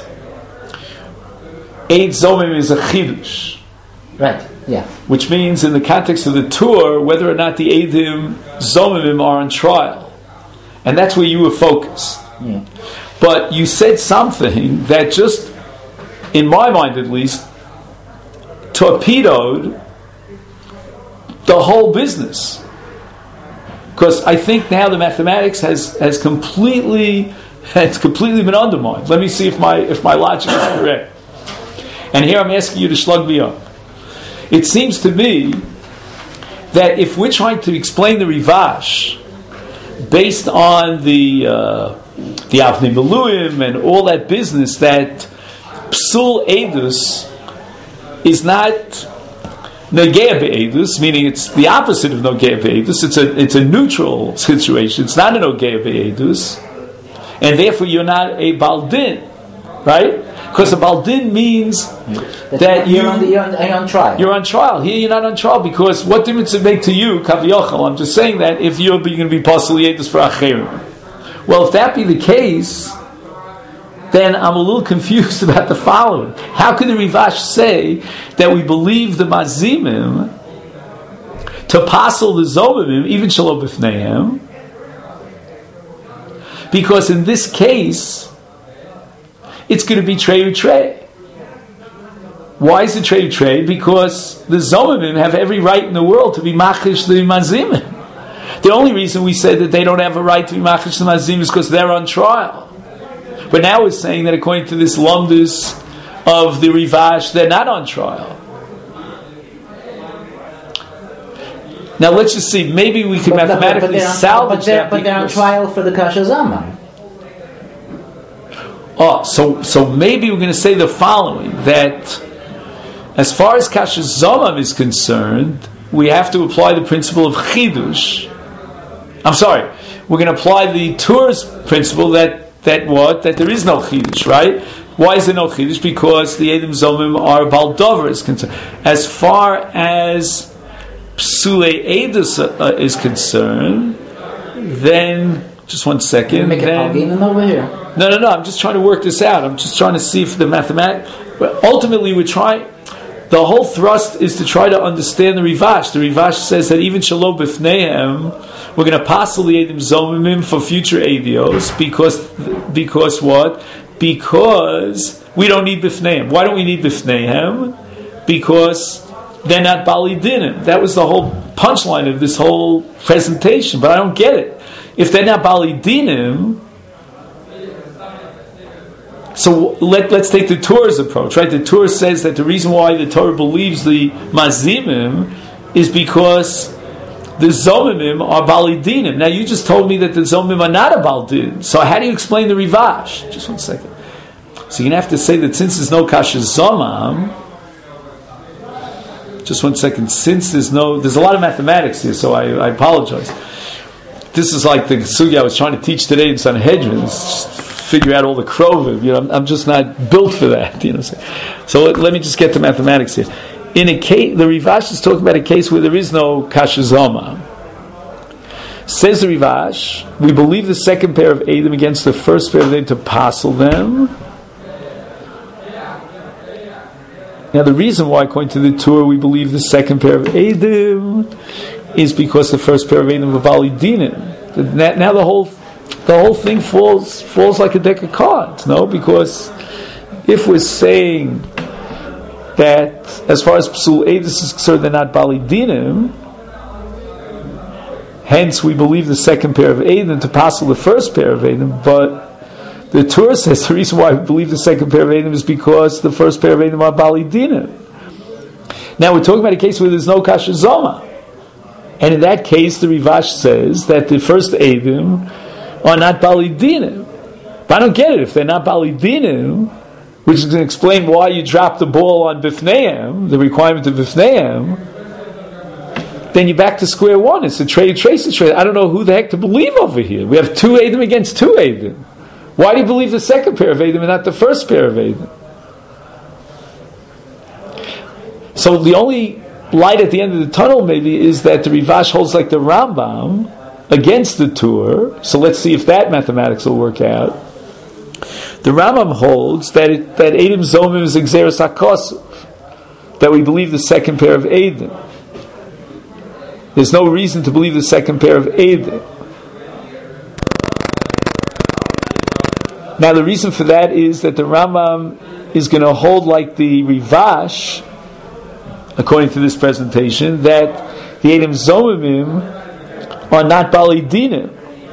Eid Zomim is a chidush. Right, yeah. Which means, in the context of the tour, whether or not the Eidim Zomim are on trial. And that's where you were focused. Yeah. But you said something that just, in my mind at least, torpedoed the whole business. Because I think now the mathematics has, has completely has completely been undermined. Let me see if my if my logic is correct. And here I'm asking you to slug me up. It seems to me that if we're trying to explain the Rivash based on the uh, the Avnei Meluim and all that business, that Psul Eidus is not Nogea Be'edus, meaning it's the opposite of Nogea Be'edus. It's a it's a neutral situation. It's not a Nogea Be'edus, and therefore you're not a Baldin, right? Because a Baldin means that, that you're, you, on the, you're, on, you're on trial. You're on trial. Here you're not on trial, because what difference does it make to you, Kaviochel? I'm just saying that if you're going to be Posel Yedus for Acherim. Well, if that be the case, then I'm a little confused about the following. How can the Rivash say that we believe the Mazimim to Posel the Zomim, even Shalom B'fneihem? Because in this case, it's going to be Trey Trey. Why is it Trey Trey? Because the Zomim have every right in the world to be Machish the Mazimim. The only reason we say that they don't have a right to be Machish the Mazimim is because they're on trial. But now we're saying that according to this Lumdus of the Rivash, they're not on trial. Now let's just see, maybe we can but, mathematically but salvage but they're, that. But they're on trial for the Kasha Zaman. Oh, so so maybe we're going to say the following, that as far as Kasha Zaman is concerned, we have to apply the principle of Chidush. I'm sorry, we're going to apply the Tour's principle that that what? That there is no Chidush, right? Why is there no Chidush? Because the Eidim Zomim are Baldover is concerned. As far as Psulei Eidus uh, is concerned, then, just one second. Make then, it over here. No, no, no, I'm just trying to work this out. I'm just trying to see if the mathematics... But ultimately, we're trying... The whole thrust is to try to understand the Rivash. The Rivash says that even Shalom B'fneihem, we're going to Posel the Eidim Zomimim for future Eidios, because, because what? Because we don't need B'fneihem. Why don't we need B'fneihem? Because they're not Bali Dinim. That was the whole punchline of this whole presentation, but I don't get it. If they're not Bali Dinim, so let, let's take the Torah's approach, right? The Torah says that the reason why the Torah believes the Mazimim is because the Zomimim are Balidinim. Now you just told me that the Zomimim are not a Baldin. So how do you explain the Rivash? Just one second. So you're going to have to say that since there's no Kasha Zomam, just one second, since there's no, there's a lot of mathematics here, so I, I apologize. This is like the Sugya I was trying to teach today in Sanhedrin. Just figure out all the Krovim. You know, I'm, I'm just not built for that. You know, so let, let me just get to mathematics here. In a case, the Rivash is talking about a case where there is no Kasha Zoma. Says the Rivash, we believe the second pair of Eidim against the first pair of Eidim to Posel them. Now the reason why, according to the Torah, we believe the second pair of Eidim is because the first pair of Eidim were Bali Dinim. Now the whole the whole thing falls falls like a deck of cards, no? Because if we're saying that as far as Psul Eidus is concerned, they're not Bali Dinim, hence we believe the second pair of Eidim to Posel the first pair of Eidim, but The Torah says the reason why we believe the second pair of Eidim is because the first pair of Eidim are Bali Dinim. Now we're talking about a case where there's no Kasha Zoma. And in that case, the Rivash says that the first Eidim are not Bali Dinim. But I don't get it. If they're not Bali Dinim, which is going to explain why you drop the ball on Bifneim, the requirement of Bifneim, then you're back to square one. It's a trade, trace a trade. I don't know who the heck to believe over here. We have two Eidim against two Eidim. Why do you believe the second pair of Eidim and not the first pair of Eidim? So the only light at the end of the tunnel maybe is that the Rivash holds like the Rambam against the Tur. So let's see if that mathematics will work out. The Rambam holds that it, that Eidim Zomim is Exeris HaKosov, that we believe the second pair of Eidim. There's no reason to believe the second pair of Eidim. Now the reason for that is that the Rambam is going to hold like the Rivash, according to this presentation, that the Eidim Zomimim are not Bali Dinim.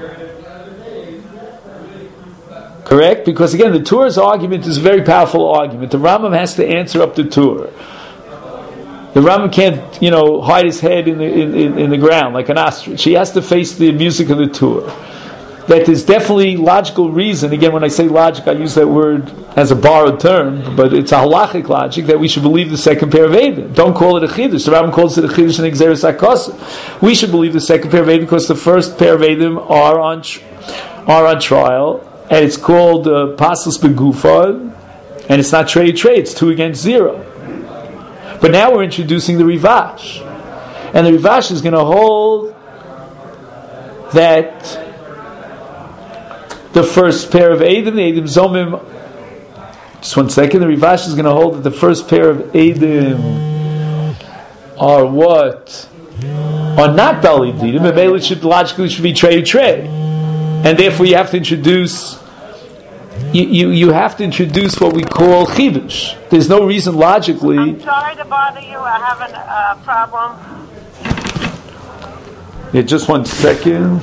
Correct? Because again, the Torah's argument is a very powerful argument. The Rambam has to answer up the Torah. The Rambam can't, you know, hide his head in the in, in, in the ground like an ostrich. He has to face the music of the Torah. That there's definitely logical reason. Again, when I say logic, I use that word as a borrowed term, but it's a halachic logic that we should believe the second pair of Eidim. Don't call it a chiddush. The Rambam calls it a chiddush and Exeris HaKosov. We should believe the second pair of Eidim because the first pair of Eidim are on are on trial, and it's called uh, Pasus Begufad, and it's not trade trade. It's two against zero. But now we're introducing the Rivash, and the Rivash is going to hold that the first pair of Eidim, the Eidim Zomim, just one second, the Rivash is going to hold that the first pair of Eidim are what? Are not Bali Dinim, and maybe it should, logically should be trade trade. And therefore you have to introduce, you, you, you have to introduce what we call Chidush. There's no reason logically. I'm sorry to bother you, I have a uh, problem. Yeah, just one second.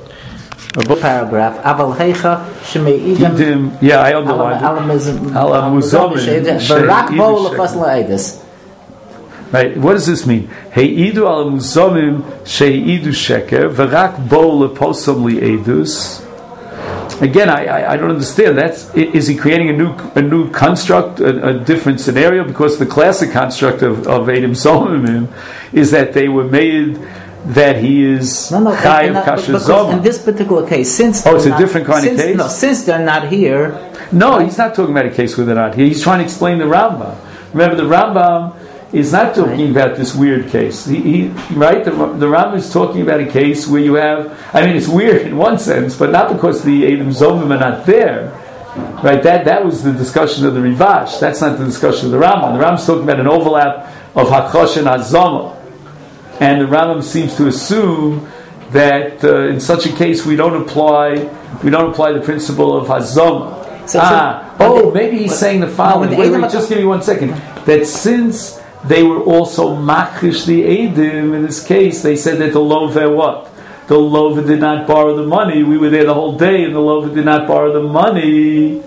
Paragraph. Aval heicha shemei Idim. Yeah, I underlined it. Ala muzomim. Barak bo lefas la'edis. Right. What does this mean? Heidu ala muzomim sheidu sheker v'rak bo leposam li'edus. Again, I, I I don't understand. That's is he creating a new a new construct, a, a different scenario? Because the classic construct of of Eidim Zomim is that they were made. That he is no, no, Chayav Kasher Zoma. In this particular case, since oh, it's a not, different kind since, of case. No, since they're not here. No, he's not talking about a case where they're not here. He's trying to explain the Rambam. Remember, the Rambam is not talking right. about this weird case. He, he right? The, the Rambam is talking about a case where you have. I mean, it's weird in one sense, but not because the Eidim Zomim are not there. Right? That that was the discussion of the Rivash. That's not the discussion of the Rambam. The Rambam is talking about an overlap of Hakosh and Hazama. And the Rambam seems to assume that uh, in such a case we don't apply we don't apply the principle of Hazama. So, ah, so, oh, maybe he's saying the following. Wait, wait, just give me one second. That since they were also machish the Eidim in this case, they said that the Lover what? The Lover did not borrow the money. We were there the whole day, and the Lover did not borrow the money.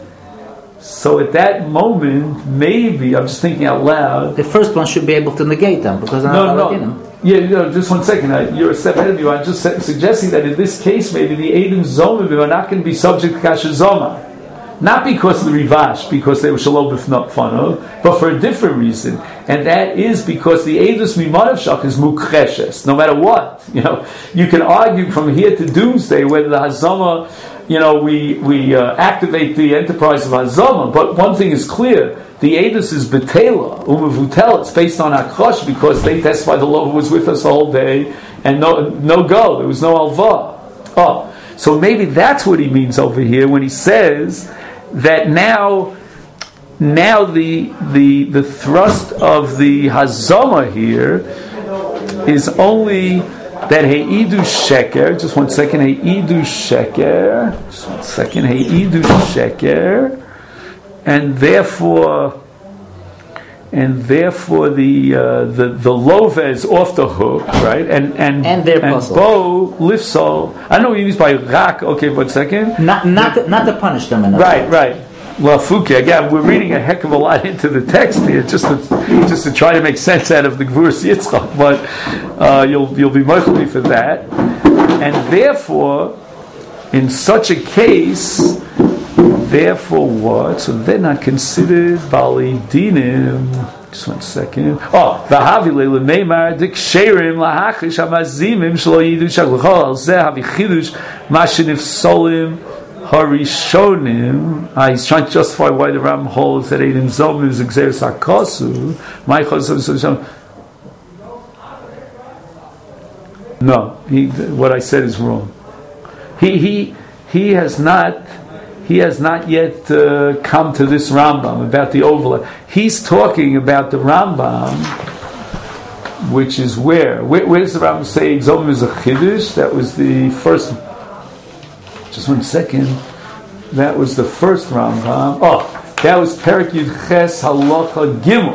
So at that moment, maybe I'm just thinking out loud. The first one should be able to negate them because they're no, not no. in them. Yeah, no, just one second. I, you're a step ahead of me. I'm just suggesting that in this case, maybe the Eidim Zomim are not going to be subject to Kasher Zoma. Not because of the Rivash, because they were Shalom B'fano, but for a different reason. And that is because the Eidus Mimadav Shach is Mukreshes. No matter what. You know, you can argue from here to doomsday whether the Hazama, you know, we, we uh, activate the enterprise of Hazama. But one thing is clear. The Eidus is Betela, Umavutel. It's based on Akrosh because they testified the Lover was with us the whole day and no no go. There was no Alva. Oh, so maybe that's what he means over here when he says that now now the the the thrust of the Hazama here is only that Heidu Sheker, just one second, Heidu Sheker, just one second, Heidu Sheker. And therefore, and therefore the uh, the the lova is off the hook, right? And and and their and puzzle. bo lifsol. I don't know what you mean by rak. Okay, one second. Not not to, not to punish them. In right, right. Well, Fuki, again, we're reading a heck of a lot into the text here, just to just to try to make sense out of the Gvuras Yitzchak. But uh, you'll you'll be mostly for that, and therefore, in such a case. Therefore, what? So they're not considered bali dinim. Just one second. Oh, v'havile l'meimar diksherim lahachish hamazimim shlo yidu shaglachol al zeh havichidush mashinif solim harishonim. Ah, he's trying to justify why the Ram holds that Eidim Zomim is exeris hakosu. My chosam. No, he, what I said is wrong. He he he has not. He has not yet uh, come to this Rambam about the overlap. He's talking about the Rambam, which is where? Where, where does the Rambam say Zomim is a Chiddush? That was the first. Just one second. That was the first Rambam. Oh, that was Perek Yud Ches Halacha Gimel.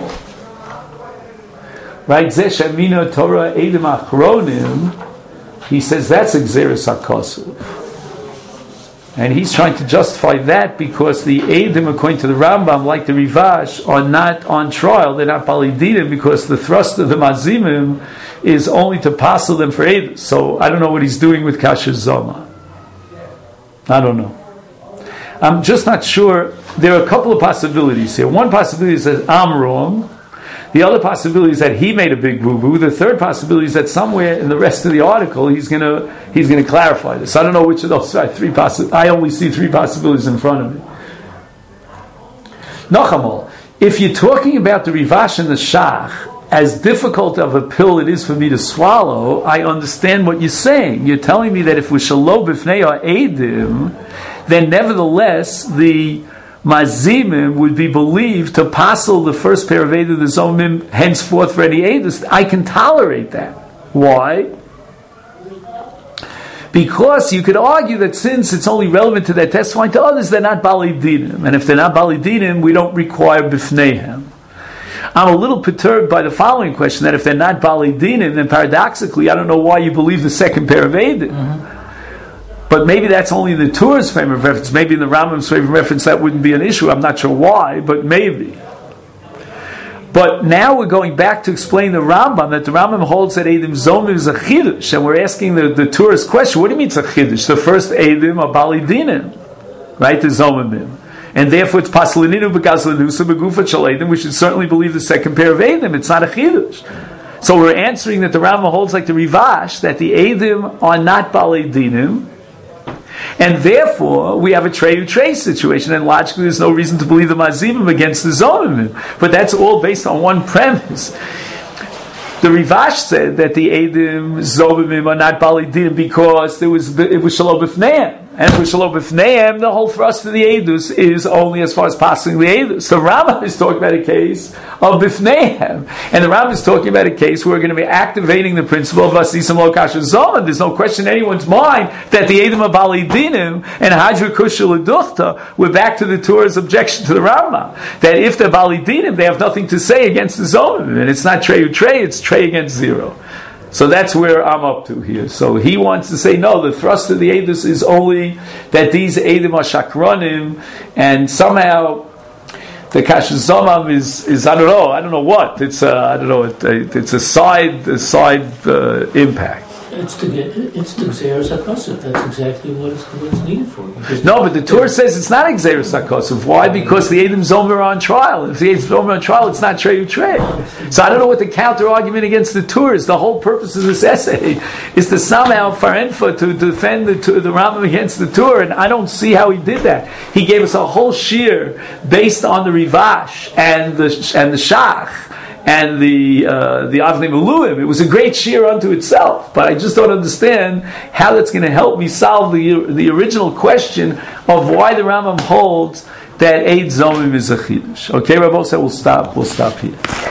Right? Zeh Shemina Torah Eidim Achronim. He says that's Exeris HaKosuv. And he's trying to justify that because the Eidim, according to the Rambam, like the Rivash, are not on trial. They're not Balidinim because the thrust of the Mazimim is only to passel them for Eidim. So I don't know what he's doing with Kasher Zoma. I don't know. I'm just not sure. There are a couple of possibilities here. One possibility is that I'm wrong. The other possibility is that he made a big boo-boo. The third possibility is that somewhere in the rest of the article he's gonna he's gonna clarify this. I don't know which of those three possibilities. I only see three possibilities in front of me. Nachamol, if you're talking about the Rivash and the Shach, as difficult of a pill it is for me to swallow, I understand what you're saying. You're telling me that if we shalo b'fnei ha'edim, then nevertheless the Mazimim would be believed to passel the first pair of Eidim, the Zomim, henceforth for any Eidim. I can tolerate that. Why? Because you could argue that since it's only relevant to their testifying to others, they're not Bali Dinim. And if they're not Bali Dinim, we don't require Bifneihem. I'm a little perturbed by the following question, that if they're not Bali Dinim, then paradoxically, I don't know why you believe the second pair of Eidim. Mm-hmm. But maybe that's only the Torah's frame of reference. Maybe in the Rambam's frame of reference that wouldn't be an issue. I'm not sure why, but maybe. But now we're going back to explain the Rambam, that the Rambam holds that Eidim Zomim is a Chiddush, and we're asking the, the Torah's question, what do you mean it's a Chiddush? The first Eidim are Bali Dinim, right? The Zomimim. And therefore it's Paslaninu B'Gazlanusa B'Gufa Shal Eidim. We should certainly believe the second pair of Eidim. It's not a Chiddush. So we're answering that the Rambam holds like the Rivash, that the Eidim are not Bali Dinim, and therefore, we have a Trey-U-Trey situation, and logically there's no reason to believe the Mazimim against the Zomimim. But that's all based on one premise. The Rivash said that the Eidim Zomimim are not Bali Dinim because there was, it was Shalom B'fneihem. And for Shalom B'fneihem, the whole thrust of the Eidus is only as far as passing the Eidus. The Rambam is talking about a case of B'fneihem. And the Rambam is talking about a case where we're going to be activating the principle of Vasisam Lo Kasher Zomim. There's no question in anyone's mind that the Eidim are Bali Dinim and Hadra Kushel L'Duchta. We're back to the Torah's objection to the Rambam. That if they're Bali Dinim, they have nothing to say against the Zomim. And it's not Trey-U-Trey, it's Trey against zero. So that's where I'm up to here. So he wants to say, no, the thrust of the Eidos is only that these Eidim are Shakronim, and somehow the Kasher Zomam is, is, I don't know, I don't know what. It's a, I don't know, it, it's a side, a side uh, impact. It's to get, it's to Xeris HaKosov. That's exactly what it's, what it's needed for. No, but the Torah says it's not Xeris HaKosov. Why? Because the Eidim Zomim are on trial. If the Eidim Zomim are on trial, it's not Trey-U-Trey. So I don't know what the counter argument against the Torah is. The whole purpose of this essay is to somehow Farenfa to defend the the Rambam against the Torah, and I don't see how he did that. He gave us a whole shir based on the Rivash and the and the Shach and the uh, the Avnei Meluim. It was a great shir unto itself, but I just don't understand how that's going to help me solve the the original question of why the Rambam holds that Eid Zomim is a Chiddush. Okay, Rabbi, so we'll stop. We'll stop here.